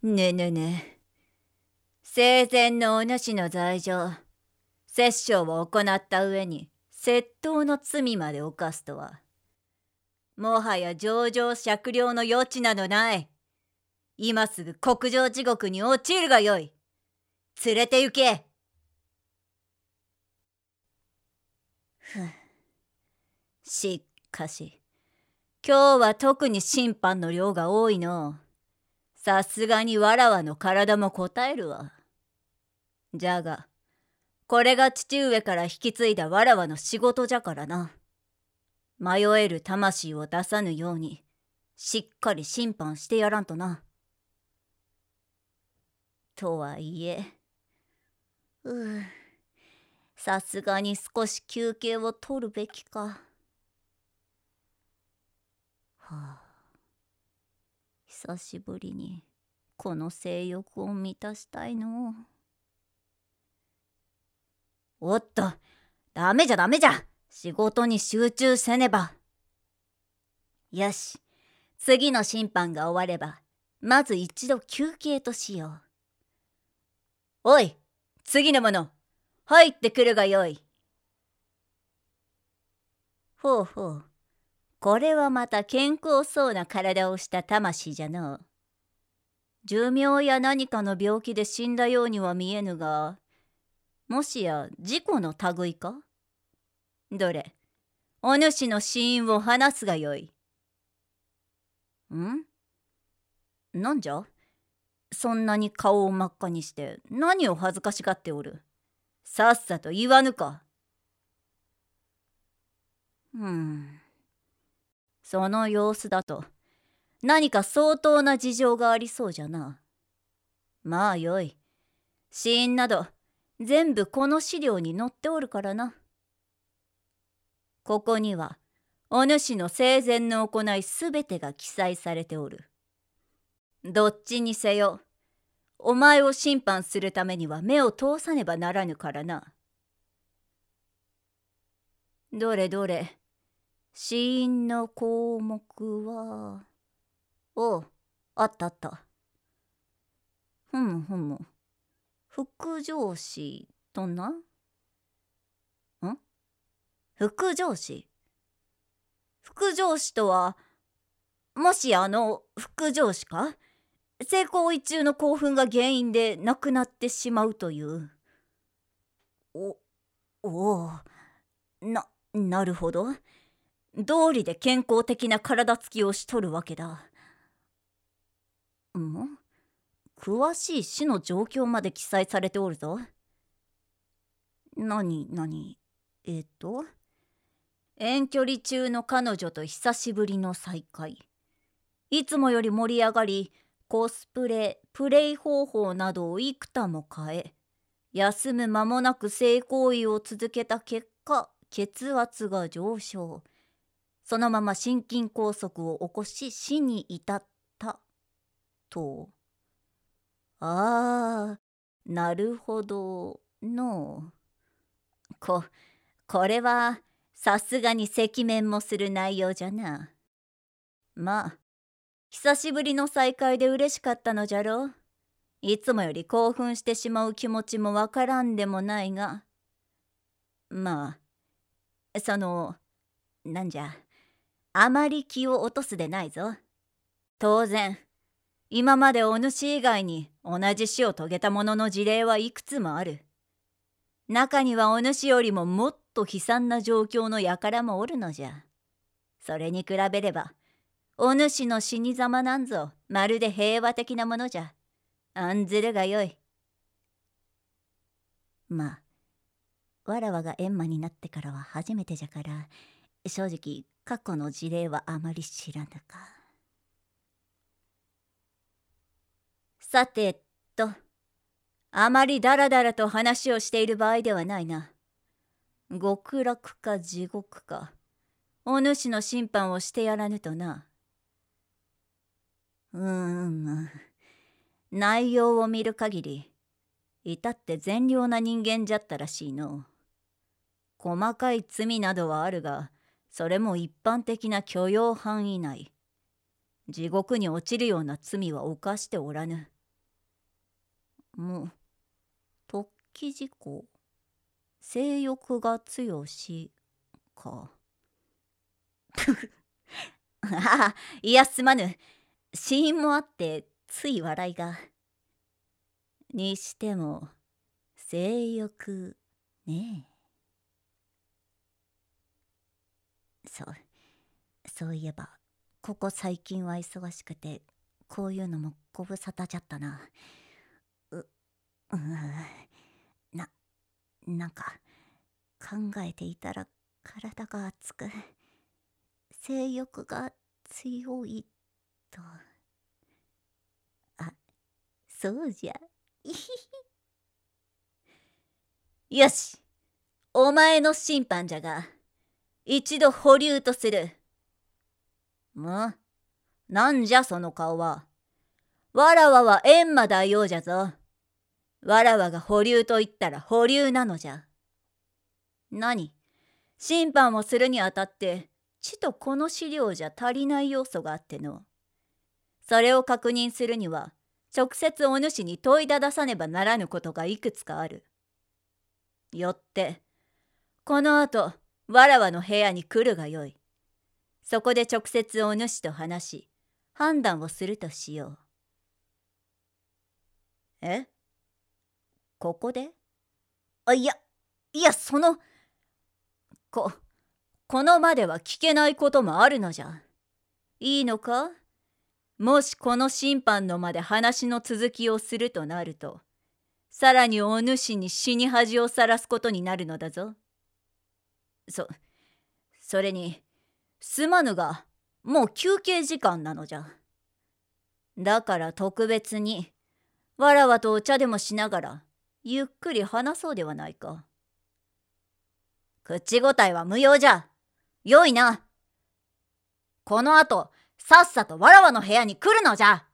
ねえねえねえ。生前のお主の罪状、殺生を行った上に窃盗の罪まで犯すとは、もはや情状酌量の余地などない。今すぐ国上地獄に落ちるがよい。連れて行け。しかし、今日は特に審判の量が多いの。さすがにわらわの体も答えるわ。じゃが、これが父上から引き継いだわらわの仕事じゃからな。迷える魂を出さぬように、しっかり審判してやらんとな。とはいえ、さすがに少し休憩を取るべきか。久しぶりにこの性欲を満たしたいの。おっと、ダメじゃダメじゃ。仕事に集中せねば。よし、次の審判が終われば、まず一度休憩としよう。おい、次の者、入ってくるがよい。ほうほう、これはまた健康そうな体をした魂じゃの。寿命や何かの病気で死んだようには見えぬが、もしや事故の類か？どれ、お主の死因を話すがよい。なんじゃ？そんなに顔を真っ赤にして何を恥ずかしがっておる。さっさと言わぬか。その様子だと何か相当な事情がありそうじゃな。まあよい。死因など全部この資料に載っておるからな。ここにはお主の生前の行いすべてが記載されておる。どっちにせよ、お前を審判するためには目を通さねばならぬからな。どれどれ、死因の項目は、あったあった。副上司とな。副上司？副上司とは、もし副上司か？性行為中の興奮が原因で亡くなってしまうという。おお、なるほど。道理で健康的な体つきをしとるわけだ。詳しい死の状況まで記載されておるぞ。遠距離中の彼女と久しぶりの再会。いつもより盛り上がり、コスプレ、プレイ方法などを幾多も変え、休む間もなく性行為を続けた結果、血圧が上昇。そのまま心筋梗塞を起こし死に至ったと。なるほどの。これはさすがに赤面もする内容じゃな。まあ、久しぶりの再会で嬉しかったのじゃろう。いつもより興奮してしまう気持ちもわからんでもないが。まあ、なんじゃ、あまり気を落とすでないぞ。当然、今までお主以外に同じ死を遂げた者の事例はいくつもある。中にはお主よりももっと悲惨な状況の輩もおるのじゃ。それに比べれば、お主の死に様なんぞまるで平和的なものじゃ。案ずるがよい。まあ、わらわが閻魔になってからは初めてじゃから、正直過去の事例はあまり知らぬか。さてと、あまりだらだらと話をしている場合ではないな。極楽か地獄か、お主の審判をしてやらぬとな。内容を見る限り、至って善良な人間じゃったらしいの。細かい罪などはあるが、それも一般的な許容範囲内。地獄に落ちるような罪は犯しておらぬ。 む、突起事項、性欲が強しか。ああ、いやすまぬ。死因もあってつい笑いが。にしても性欲ねえ。そういえばここ最近は忙しくてこういうのもご無沙汰じゃったな。なんか考えていたら体が熱く性欲が強いと。あ、そうじゃ。よし、お前の審判じゃが一度保留とする。なんじゃその顔は。わらわは閻魔大王じゃぞ。わらわが保留と言ったら保留なのじゃ。何、審判をするにあたってちとこの資料じゃ足りない要素があっての。それを確認するには直接お主に問いたださねばならぬことがいくつかある。よってこのあとわらわの部屋に来るがよい。そこで直接お主と話し判断をするとしよう。ここで？いやこの場では聞けないこともあるのじゃ。いいのか？もしこの審判の間で話の続きをするとなると、さらにお主に死に恥をさらすことになるのだぞ。それに、すまぬが、もう休憩時間なのじゃ。だから特別に、わらわとお茶でもしながら、ゆっくり話そうではないか。口答えは無用じゃ。よいな。このあと、さっさとわらわの部屋に来るのじゃ。